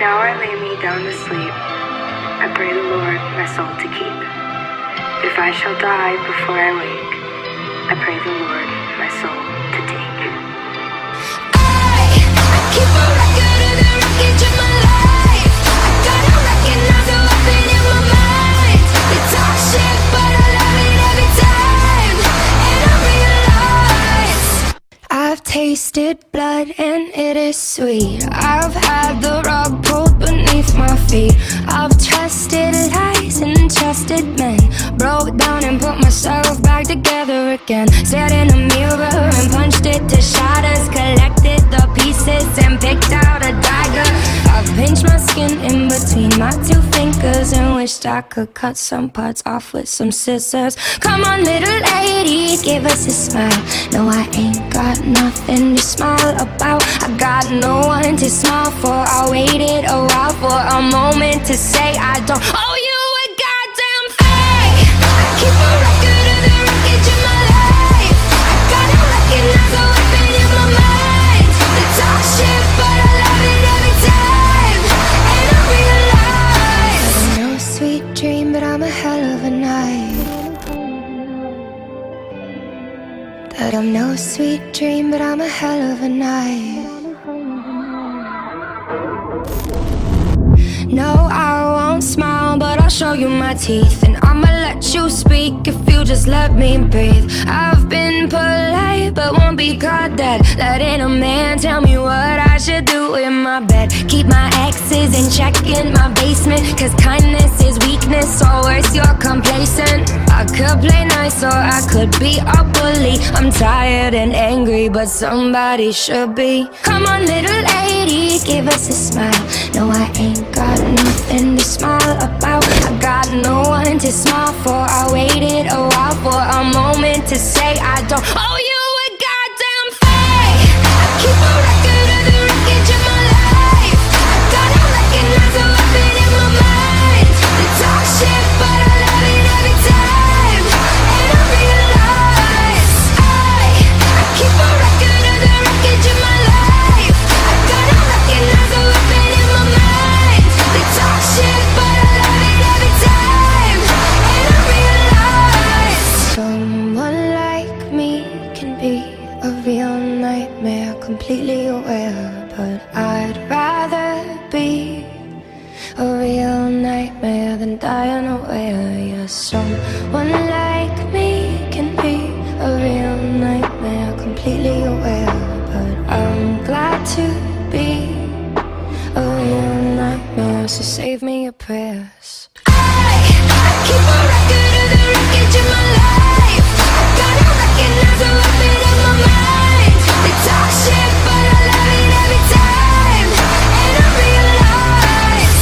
Now I lay me down to sleep. I pray the Lord my soul to keep. If I shall die before I wake, I pray the Lord my soul to take. I keep a record of the wreckage of my life. I gotta recognize the weapon in my mind. They talk shit, but I love it every time. And I realize I've tasted blood and it is sweet. I've had the rug pulled beneath my feet. I've trusted lies and trusted men. Broke down and put myself back together again. Stared in a mirror and punched it to shatters. Collected the pieces and picked out a dagger. I've pinched my skin in between my two fingers and wished I could cut some parts off with some scissors. Come on, little lady, give us a smile. No, I ain't got nothing to smile about. I got no one to smile for. I waited a while for a moment to say I don't owe you a goddamn thing. I keep a record of the wreckage of my life. I gotta recognize the weapon in my mind. They talk shit, but I love it every time. And I realize I'm no sweet dream, but I'm a hell of a night. That I'm no sweet dream, but I'm a hell of a night. No, I won't smile, but I'll show you my teeth. And I'ma let you speak if you just let me breathe. I've been polite, but won't be caught dead. Letting a man tell me what I should do in my bed. Keep my exes in check in my basement, cause kindness is weakness, or worse, you're complacent. I could play nice or I could be a bully. I'm tired and angry, but somebody should be. Come on, little lady, give us a smile. No, I ain't got nothing to smile about. I got no one to smile for. I waited a while for a moment to say I don't owe you a goddamn thing. I keep a record of the wreckage of my life. I gotta recognize the weapon in my mind. They talk shit, but I love it every time. And I realize I keep a record of the wreckage of my life. I gotta recognize the weapon in my mind. They talk shit, but I love it every time. And I realize someone like me can be a real nightmare, completely aware. But I'd rather be a real nightmare than die unaware. Yeah, someone like me can be a real nightmare, completely aware. But I'm glad to be a real nightmare, so save me your prayers. I keep a record of the wreckage of my life. I gotta recognize the weapon in my mind. They talk shit, but I love it every time. And I realize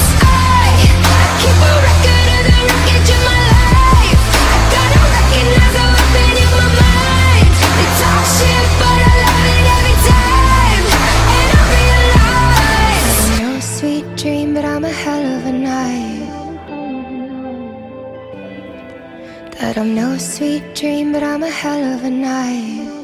I keep a record of the wreckage of my life. I gotta recognize the weapon in my mind. They talk shit, but I love it every time. And I realize I'm no sweet dream, but I'm a hell of a night. That I'm no sweet dream, but I'm a hell of a night.